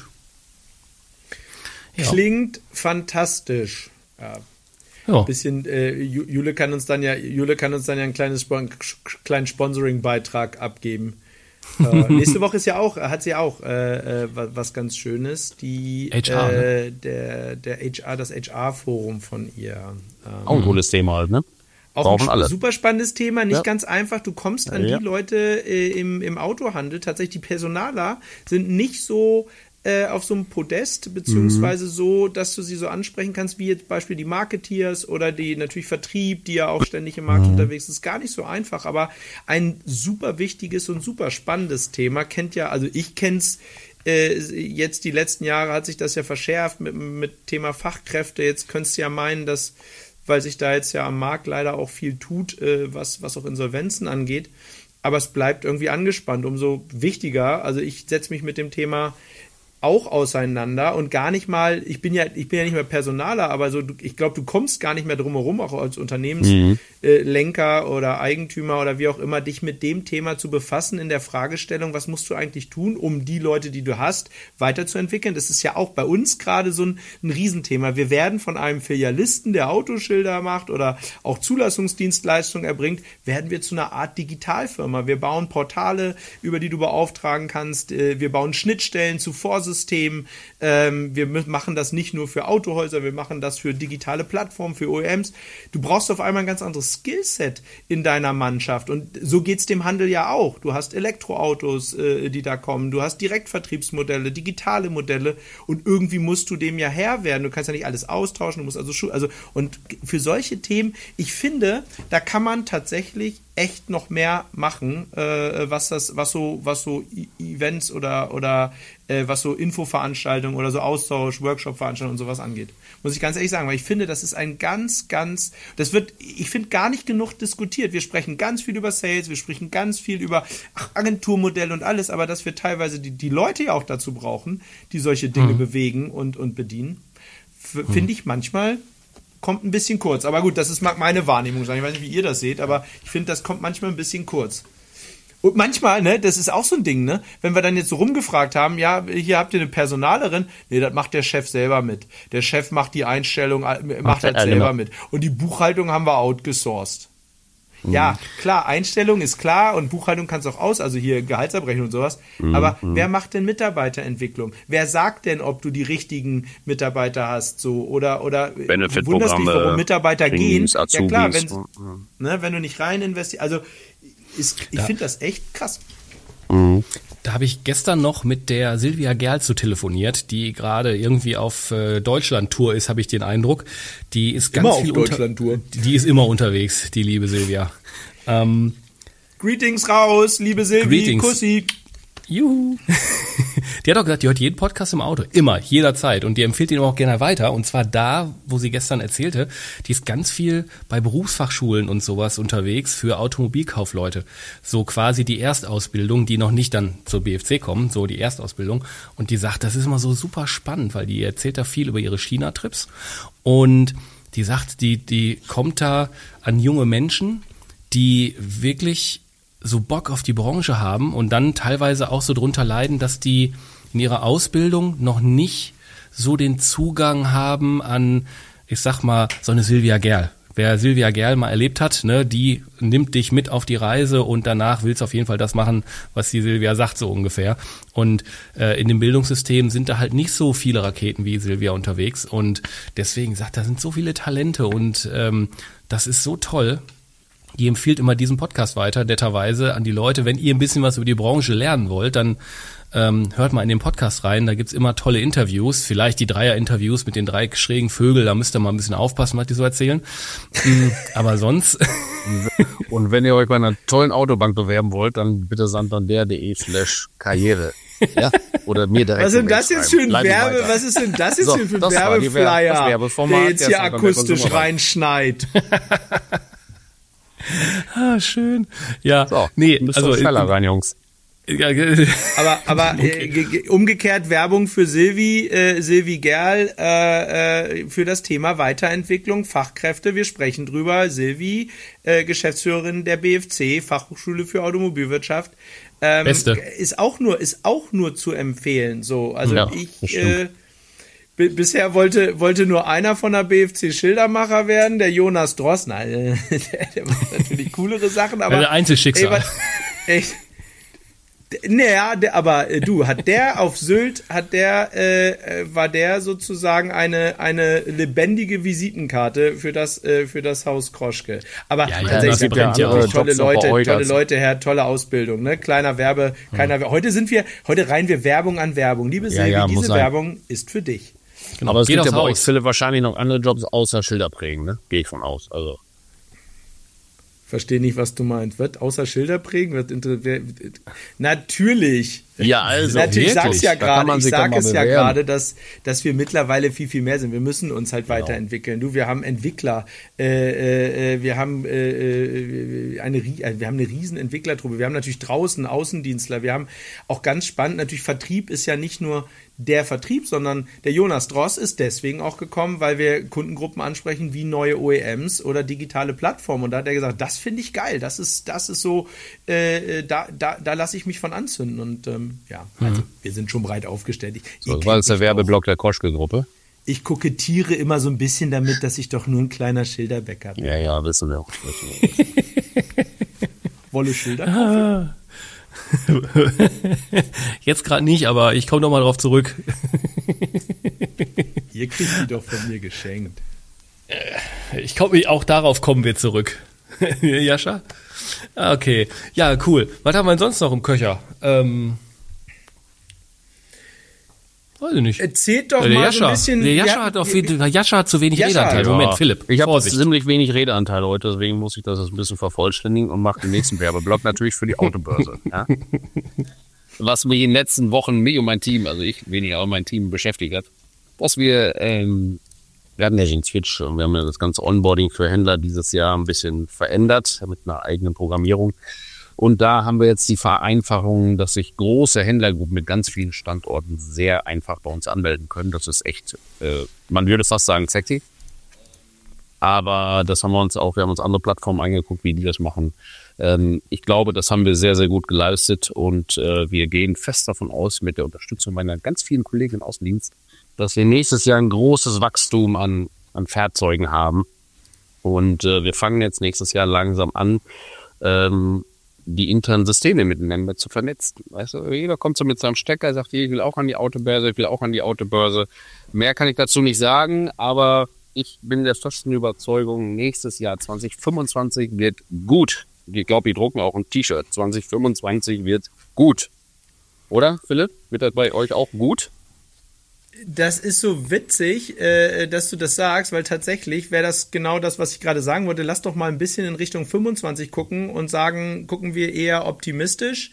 Ja. Klingt fantastisch. Ja. Bisschen, Jule kann uns dann ja einen kleinen Sponsoring-Beitrag abgeben. Nächste Woche hat sie auch was ganz Schönes. Die HR, das HR-Forum von ihr. Auch ein cooles Thema halt, ne? Auch ein super spannendes Thema, nicht ganz einfach. Du kommst an die Leute im Autohandel. Tatsächlich, die Personaler sind nicht so auf so einem Podest, beziehungsweise so, dass du sie so ansprechen kannst, wie jetzt Beispiel die Marketeers oder die natürlich Vertrieb, die ja auch ständig im Markt unterwegs ist. Gar nicht so einfach, aber ein super wichtiges und super spannendes Thema. Ich kenn's jetzt die letzten Jahre hat sich das ja verschärft mit Thema Fachkräfte. Jetzt könntest du ja meinen, dass, weil sich da jetzt ja am Markt leider auch viel tut, was auch Insolvenzen angeht. Aber es bleibt irgendwie angespannt, umso wichtiger. Also ich setze mich mit dem Thema auch auseinander und gar nicht mal, ich bin ja nicht mehr Personaler, aber so, ich glaube, du kommst gar nicht mehr drum herum, auch als Unternehmenslenker oder Eigentümer oder wie auch immer, dich mit dem Thema zu befassen in der Fragestellung, was musst du eigentlich tun, um die Leute, die du hast, weiterzuentwickeln. Das ist ja auch bei uns gerade so ein Riesenthema. Wir werden von einem Filialisten, der Autoschilder macht oder auch Zulassungsdienstleistungen erbringt, werden wir zu einer Art Digitalfirma. Wir bauen Portale, über die du beauftragen kannst. Wir bauen Schnittstellen zu Vorsystemen. Wir machen das nicht nur für Autohäuser, wir machen das für digitale Plattformen, für OEMs. Du brauchst auf einmal ein ganz anderes Skillset in deiner Mannschaft. Und so geht's dem Handel ja auch. Du hast Elektroautos, die da kommen. Du hast Direktvertriebsmodelle, digitale Modelle. Und irgendwie musst du dem ja Herr werden. Du kannst ja nicht alles austauschen. Du musst und für solche Themen, ich finde, da kann man tatsächlich echt noch mehr machen, was so Events oder was so Infoveranstaltungen oder so Austausch, Workshop-Veranstaltungen und sowas angeht. Muss ich ganz ehrlich sagen, weil ich finde, das ist ich finde gar nicht genug diskutiert. Wir sprechen ganz viel über Sales, wir sprechen ganz viel über Agenturmodelle und alles, aber dass wir teilweise die Leute ja auch dazu brauchen, die solche Dinge bewegen und bedienen, finde ich manchmal kommt ein bisschen kurz. Aber gut, das ist meine Wahrnehmung sein. Ich weiß nicht, wie ihr das seht, aber ich finde, das kommt manchmal ein bisschen kurz. Und manchmal, ne, das ist auch so ein Ding, ne, wenn wir dann jetzt so rumgefragt haben, ja, hier habt ihr eine Personalerin, nee, das macht der Chef selber mit. Der Chef macht die Einstellung, macht das selber mit. Und die Buchhaltung haben wir outgesourced. Ja, klar, Einstellung ist klar und Buchhaltung kannst du auch also hier Gehaltsabrechnung und sowas. Aber wer macht denn Mitarbeiterentwicklung? Wer sagt denn, ob du die richtigen Mitarbeiter hast, so oder Benefit-Programme, wunderst dich, warum Mitarbeiter gehen? Azubis, ja klar, wenn du nicht rein investierst, also ich finde das echt krass. Da habe ich gestern noch mit der Silvia Gerl zu telefoniert, die gerade irgendwie auf Deutschland-Tour ist, habe ich den Eindruck. Die ist ganz immer viel auf Deutschland-Tour. Die ist immer unterwegs, die liebe Silvia. Greetings raus, liebe Silvi, Greetings. Kussi. Juhu. Die hat auch gesagt, die hört jeden Podcast im Auto. Immer, jederzeit. Und die empfiehlt ihn auch gerne weiter. Und zwar da, wo sie gestern erzählte, die ist ganz viel bei Berufsfachschulen und sowas unterwegs für Automobilkaufleute. So quasi die Erstausbildung, die noch nicht dann zur BFC kommen, so die Erstausbildung. Und die sagt, das ist immer so super spannend, weil die erzählt da viel über ihre China-Trips. Und die sagt, die kommt da an junge Menschen, die wirklich so Bock auf die Branche haben und dann teilweise auch so drunter leiden, dass die in ihrer Ausbildung noch nicht so den Zugang haben an, ich sag mal, so eine Silvia Gerl. Wer Silvia Gerl mal erlebt hat, ne, die nimmt dich mit auf die Reise und danach willst du auf jeden Fall das machen, was die Silvia sagt, so ungefähr. Und in dem Bildungssystem sind da halt nicht so viele Raketen wie Silvia unterwegs und deswegen sagt, da sind so viele Talente und das ist so toll. Die empfiehlt immer diesen Podcast weiter, netterweise an die Leute. Wenn ihr ein bisschen was über die Branche lernen wollt, dann hört mal in den Podcast rein. Da gibt's immer tolle Interviews. Vielleicht die Dreier-Interviews mit den 3 schrägen Vögeln. Da müsst ihr mal ein bisschen aufpassen, was die so erzählen. Aber sonst... Und wenn ihr euch bei einer tollen Autobank bewerben wollt, dann bitte santander.de/Karriere. Ja, oder mir direkt. Was ist denn das jetzt für ein Werbeflyer, der jetzt hier akustisch reinschneit? Ah, schön. Ja, so, nee, also schneller rein, Jungs. Aber umgekehrt Werbung für Silvi Gerl für das Thema Weiterentwicklung, Fachkräfte. Wir sprechen drüber. Silvi, Geschäftsführerin der BFC, Fachhochschule für Automobilwirtschaft. Beste. Ist auch nur zu empfehlen. So, also ja, bisher wollte nur einer von der BFC Schildermacher werden, der Dross. Nein, der macht natürlich coolere Sachen, aber also Einzelschicksal. Aber hat der auf Sylt, war der sozusagen eine lebendige Visitenkarte für das Haus Kroschke. Aber tatsächlich tolle Leute, tolle Ausbildung, ne? Kleiner heute reihen wir Werbung an Werbung. Liebe Silvi, diese Werbung ist für dich. Genau. Aber es gibt ja bei euch, Philipp, wahrscheinlich noch andere Jobs außer Schilder prägen, ne? Gehe ich von aus. Also. Verstehe nicht, was du meinst. Wird außer Schilder prägen? Natürlich. Ja, also. Natürlich, ich sage es ja gerade, dass wir mittlerweile viel, viel mehr sind. Wir müssen uns halt weiterentwickeln. Du, wir haben Entwickler, wir haben eine riesen Entwicklertruppe. Wir haben natürlich draußen Außendienstler. Wir haben auch ganz spannend, natürlich Vertrieb ist ja nicht nur der Vertrieb, sondern der Jonas Dross ist deswegen auch gekommen, weil wir Kundengruppen ansprechen wie neue OEMs oder digitale Plattformen. Und da hat er gesagt, das finde ich geil. Das ist so, da lasse ich mich von anzünden. Und also wir sind schon breit aufgestellt. Das war jetzt der Werbeblock der Kroschke-Gruppe. Ich kokettiere immer so ein bisschen damit, dass ich doch nur ein kleiner Schilderbecker bin. Ja, wissen wir auch. Wolle Schilder kaufen? Jetzt gerade nicht, aber ich komme noch mal drauf zurück. Ihr kriegt die doch von mir geschenkt. Auch darauf kommen wir zurück. Jascha? Okay. Ja, cool. Was haben wir denn sonst noch im Köcher? Weiß ich nicht. Erzählt doch Der mal Jascha. so ein bisschen. Der Jascha hat zu wenig Jascha, Redeanteil. ja. Moment, Philipp. Ich habe Vorsicht. ziemlich wenig Redeanteil heute, deswegen muss ich das jetzt ein bisschen vervollständigen und mache den nächsten Werbeblock natürlich für die Autobörse. Ja? Was mich in den letzten Wochen mich und mein Team, also ich weniger, aber mein Team beschäftigt hat, dass wir hatten ja den Switch und wir haben ja das ganze Onboarding für Händler dieses Jahr ein bisschen verändert mit einer eigenen Programmierung. Und da haben wir jetzt die Vereinfachung, dass sich große Händlergruppen mit ganz vielen Standorten sehr einfach bei uns anmelden können. Das ist echt, man würde fast sagen, sexy. Aber das haben wir uns andere Plattformen angeguckt, wie die das machen. Ich glaube, das haben wir sehr, sehr gut geleistet und wir gehen fest davon aus, mit der Unterstützung meiner ganz vielen Kollegen im Außendienst, dass wir nächstes Jahr ein großes Wachstum an Fahrzeugen haben. Und wir fangen jetzt nächstes Jahr langsam an, die internen Systeme miteinander zu vernetzen. Weißt du, jeder kommt so mit seinem Stecker, sagt, ich will auch an die Autobörse, Mehr kann ich dazu nicht sagen, aber ich bin der festen Überzeugung, nächstes Jahr 2025 wird gut. Ich glaube, die drucken auch ein T-Shirt. 2025 wird gut. Oder, Philipp? Wird das bei euch auch gut? Das ist so witzig, dass du das sagst, weil tatsächlich wäre das genau das, was ich gerade sagen wollte. Lass doch mal ein bisschen in Richtung 25 gucken und sagen, gucken wir eher optimistisch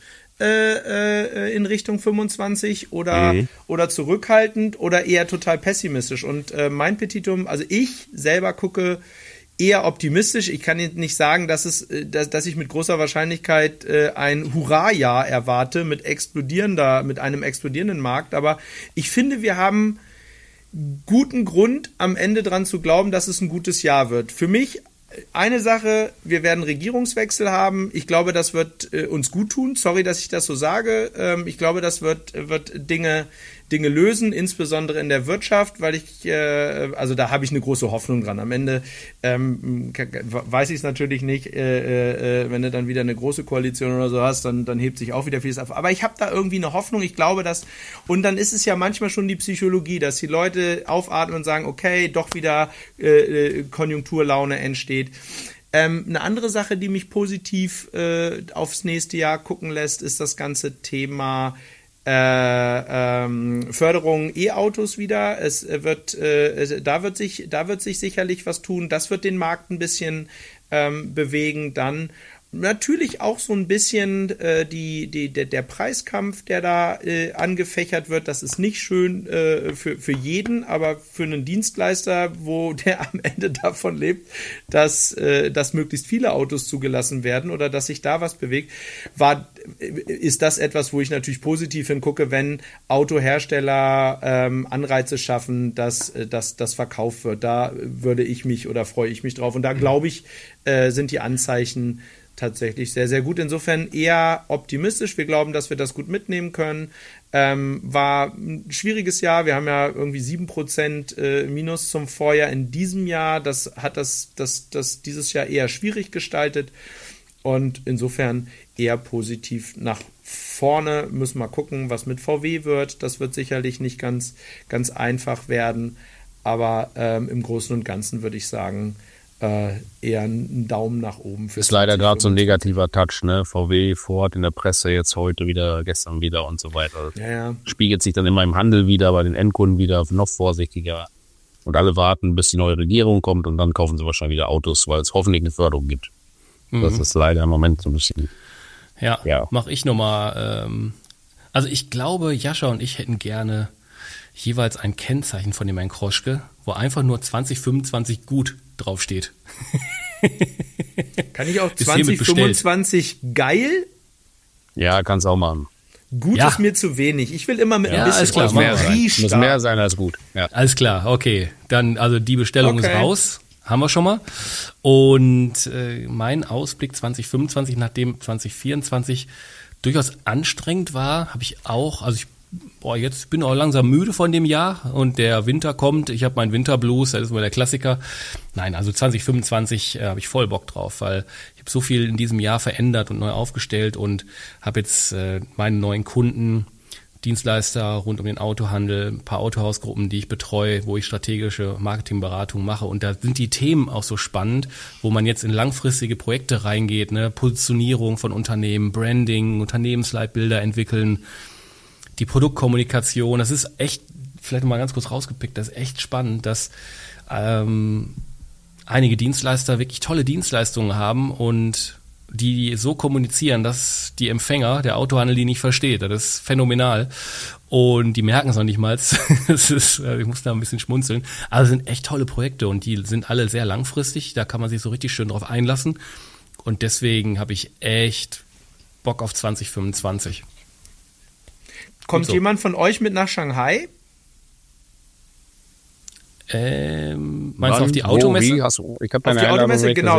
in Richtung 25 oder zurückhaltend oder eher total pessimistisch. Und mein Petitum, also ich selber gucke eher optimistisch. Ich kann Ihnen nicht sagen, dass ich mit großer Wahrscheinlichkeit ein Hurra-Jahr erwarte mit einem explodierenden Markt. Aber ich finde, wir haben guten Grund, am Ende dran zu glauben, dass es ein gutes Jahr wird. Für mich eine Sache, wir werden Regierungswechsel haben. Ich glaube, das wird uns gut tun. Sorry, dass ich das so sage. Ich glaube, das wird Dinge lösen, insbesondere in der Wirtschaft, weil also da habe ich eine große Hoffnung dran. Am Ende weiß ich es natürlich nicht, wenn du dann wieder eine große Koalition oder so hast, dann hebt sich auch wieder vieles ab. Aber ich habe da irgendwie eine Hoffnung, ich glaube, und dann ist es ja manchmal schon die Psychologie, dass die Leute aufatmen und sagen, okay, doch wieder Konjunkturlaune entsteht. Eine andere Sache, die mich positiv aufs nächste Jahr gucken lässt, ist das ganze Thema Förderung E-Autos wieder. Da wird sich sicherlich was tun. Das wird den Markt ein bisschen bewegen. Dann natürlich auch so ein bisschen der Preiskampf, der da angefächert wird. Das ist nicht schön für jeden, aber für einen Dienstleister, wo der am Ende davon lebt, dass möglichst viele Autos zugelassen werden oder dass sich da was bewegt, ist das etwas, wo ich natürlich positiv hingucke, wenn Autohersteller Anreize schaffen, dass das verkauft wird. Da würde ich mich oder freue ich mich drauf. Und da glaube ich, sind die Anzeichen tatsächlich sehr, sehr gut. Insofern eher optimistisch. Wir glauben, dass wir das gut mitnehmen können. War ein schwieriges Jahr. Wir haben ja irgendwie 7% Minus zum Vorjahr in diesem Jahr. Das hat das dieses Jahr eher schwierig gestaltet. Und insofern eher positiv nach vorne. Müssen wir mal gucken, was mit VW wird. Das wird sicherlich nicht ganz, ganz einfach werden. Aber im Großen und Ganzen würde ich sagen, eher einen Daumen nach oben. Ist leider gerade so ein negativer Touch, ne? VW, Ford in der Presse, jetzt heute wieder, gestern wieder und so weiter. Ja. Spiegelt sich dann immer im Handel wieder, bei den Endkunden wieder noch vorsichtiger. Und alle warten, bis die neue Regierung kommt und dann kaufen sie wahrscheinlich wieder Autos, weil es hoffentlich eine Förderung gibt. Das ist leider im Moment so ein bisschen. Ja. Mach ich nochmal. Also ich glaube, Jascha und ich hätten gerne jeweils ein Kennzeichen von dem Herrn Kroschke, wo einfach nur 2025 gut draufsteht. Kann ich auch 2025 geil? Ja, kannst auch machen. Gut ist mir zu wenig. Ich will immer mit ein bisschen Euphorie starten. Muss mehr sein als gut. Ja. Alles klar, okay. Dann, also die Bestellung ist raus. Haben wir schon mal. Und mein Ausblick 2025, nachdem 2024 durchaus anstrengend war, habe ich auch, jetzt bin ich auch langsam müde von dem Jahr und der Winter kommt. Ich habe meinen Winterblues, das ist mal der Klassiker. Nein, also 2025 habe ich voll Bock drauf, weil ich habe so viel in diesem Jahr verändert und neu aufgestellt und habe jetzt meine neuen Kunden Dienstleister rund um den Autohandel, ein paar Autohausgruppen, die ich betreue, wo ich strategische Marketingberatung mache. Und da sind die Themen auch so spannend, wo man jetzt in langfristige Projekte reingeht, ne? Positionierung von Unternehmen, Branding, Unternehmensleitbilder entwickeln, die Produktkommunikation. Das ist echt, vielleicht mal ganz kurz rausgepickt, das ist echt spannend, dass einige Dienstleister wirklich tolle Dienstleistungen haben und die so kommunizieren, dass die Empfänger, der Autohandel, die nicht versteht. Das ist phänomenal. Und die merken es noch nicht mal. Das ist, ich muss da ein bisschen schmunzeln. Aber es sind echt tolle Projekte und die sind alle sehr langfristig. Da kann man sich so richtig schön drauf einlassen. Und deswegen habe ich echt Bock auf 2025. Kommt jemand von euch mit nach Shanghai? Meinst du auf die Automesse? Ich habe auf die Automesse, genau.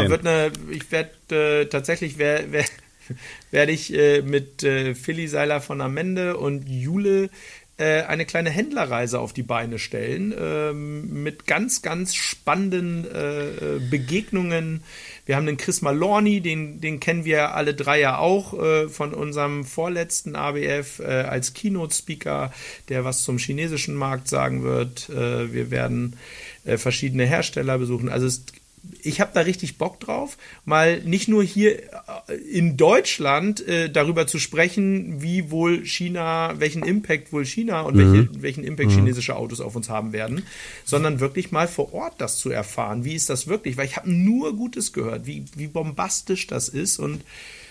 Werde ich mit Philly Seiler von Amende und Jule eine kleine Händlerreise auf die Beine stellen, mit ganz, ganz spannenden Begegnungen. Wir haben den Chris Malorni, den kennen wir alle drei ja auch von unserem vorletzten ABF als Keynote-Speaker, der was zum chinesischen Markt sagen wird. Wir werden verschiedene Hersteller besuchen. Also ich habe da richtig Bock drauf, mal nicht nur hier in Deutschland darüber zu sprechen, wie wohl China, welchen Impact wohl China und welchen Impact chinesische Autos auf uns haben werden, sondern wirklich mal vor Ort das zu erfahren. Wie ist das wirklich? Weil ich habe nur Gutes gehört, wie bombastisch das ist und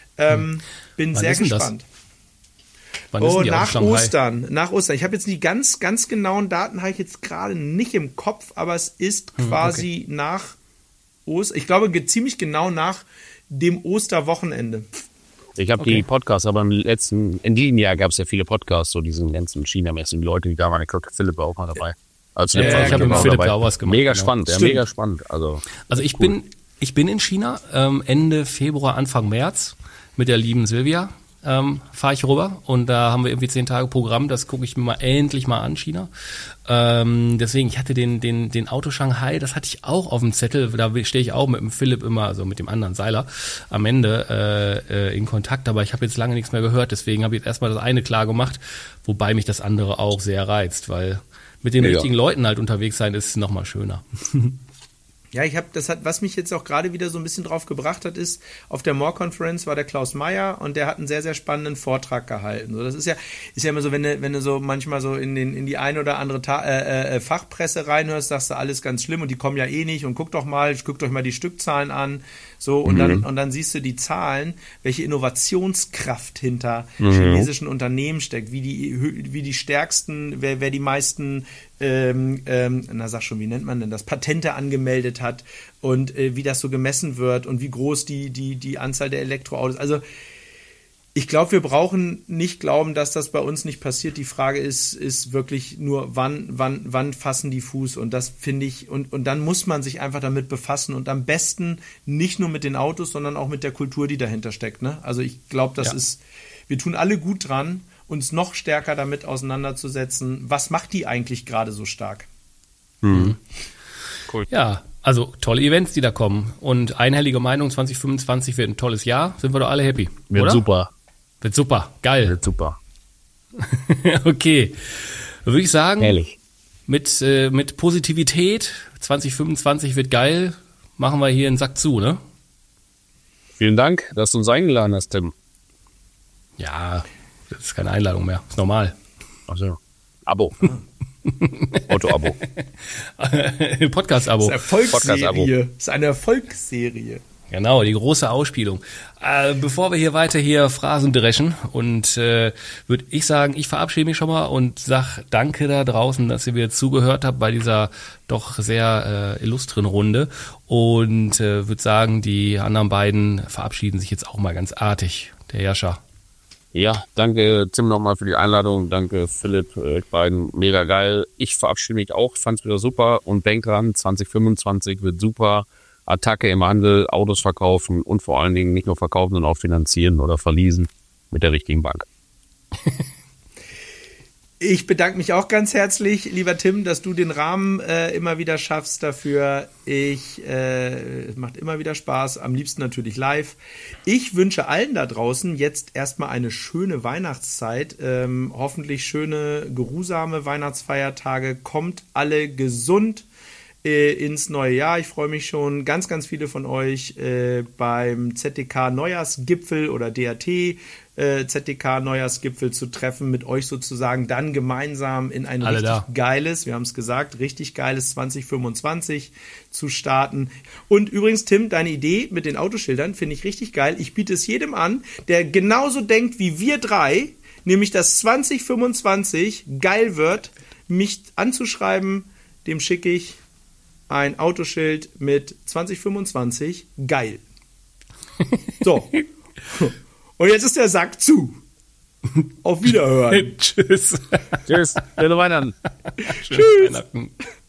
bin sehr gespannt. Wann ist denn die nach Ostern. Ich habe jetzt die ganz, ganz genauen Daten habe ich jetzt gerade nicht im Kopf, aber es ist quasi nach ich glaube, ziemlich genau nach dem Osterwochenende. Ich habe die Podcasts, aber in diesem Jahr gab es ja viele Podcasts, so diesen ganzen China-Messen, die Leute, die da waren, ich glaube, Philipp war auch mal dabei. Ich habe mit Philipp da auch was gemacht. Mega spannend, mega spannend. Also ich bin in China, Ende Februar, Anfang März mit der lieben Silvia. Fahre ich rüber und da haben wir irgendwie 10 Tage Programm, das gucke ich mir mal endlich mal an, China. Deswegen, ich hatte den Auto Shanghai, das hatte ich auch auf dem Zettel, da stehe ich auch mit dem Philipp immer, also mit dem anderen Seiler, am Ende in Kontakt, aber ich habe jetzt lange nichts mehr gehört, deswegen habe ich jetzt erstmal das eine klar gemacht, wobei mich das andere auch sehr reizt, weil mit den richtigen Leuten halt unterwegs sein ist nochmal schöner. Ja, was mich jetzt auch gerade wieder so ein bisschen drauf gebracht hat, ist, auf der More-Conference war der Klaus Meyer und der hat einen sehr, sehr spannenden Vortrag gehalten. So, das ist ja immer so, wenn du so manchmal so in die eine oder andere Fachpresse reinhörst, sagst du, alles ganz schlimm und die kommen ja eh nicht und guckt euch mal die Stückzahlen an, so, und dann siehst du die Zahlen, welche Innovationskraft hinter chinesischen Unternehmen steckt, wie die stärksten, wer die meisten wie nennt man denn das, Patente angemeldet hat und wie das so gemessen wird und wie groß die Anzahl der Elektroautos. Also ich glaube, wir brauchen nicht glauben, dass das bei uns nicht passiert. Die Frage ist wirklich nur, wann fassen die Fuß? Und das finde ich, und dann muss man sich einfach damit befassen und am besten nicht nur mit den Autos, sondern auch mit der Kultur, die dahinter steckt. Ne? Also ich glaube, wir tun alle gut dran, uns noch stärker damit auseinanderzusetzen, was macht die eigentlich gerade so stark? Cool. Ja, also tolle Events, die da kommen. Und einhellige Meinung, 2025 wird ein tolles Jahr. Sind wir doch alle happy, Wird oder? super. Wird super, geil. Wird super. Okay, würde ich sagen, Ehrlich. Mit Positivität, 2025 wird geil, machen wir hier einen Sack zu, ne? Vielen Dank, dass du uns eingeladen hast, Tim. Ja, das ist keine Einladung mehr, ist normal. Achso. Abo. Auto-Abo. Podcast-Abo. Das ist eine Erfolgsserie. Genau, die große Ausspielung. Bevor wir hier weiter Phrasen dreschen und würde ich sagen, ich verabschiede mich schon mal und sag danke da draußen, dass ihr wieder zugehört habt bei dieser doch sehr illustren Runde und würde sagen, die anderen beiden verabschieden sich jetzt auch mal ganz artig. Der Jascha. Ja, danke Tim nochmal für die Einladung. Danke Philipp, euch beiden, mega geil. Ich verabschiede mich auch, fand's wieder super und denk dran, 2025 wird super. Attacke im Handel, Autos verkaufen und vor allen Dingen nicht nur verkaufen, sondern auch finanzieren oder verleasen mit der richtigen Bank. Ich bedanke mich auch ganz herzlich, lieber Tim, dass du den Rahmen immer wieder schaffst dafür. Es macht immer wieder Spaß, am liebsten natürlich live. Ich wünsche allen da draußen jetzt erstmal eine schöne Weihnachtszeit, hoffentlich schöne, geruhsame Weihnachtsfeiertage. Kommt alle gesund ins neue Jahr. Ich freue mich schon, ganz, ganz viele von euch beim ZDK Neujahrsgipfel oder DAT ZDK Neujahrsgipfel zu treffen, mit euch sozusagen dann gemeinsam in ein Alle richtig da. geiles, wir haben es gesagt, richtig geiles 2025 zu starten. Und übrigens, Tim, deine Idee mit den Autoschildern finde ich richtig geil. Ich biete es jedem an, der genauso denkt wie wir drei, nämlich dass 2025 geil wird, mich anzuschreiben, dem schicke ich ein Autoschild mit 2025 geil. So. Und jetzt ist der Sack zu. Auf Wiederhören. Tschüss. Tschüss. Schöne Weihnachten. Tschüss. Weihnachten.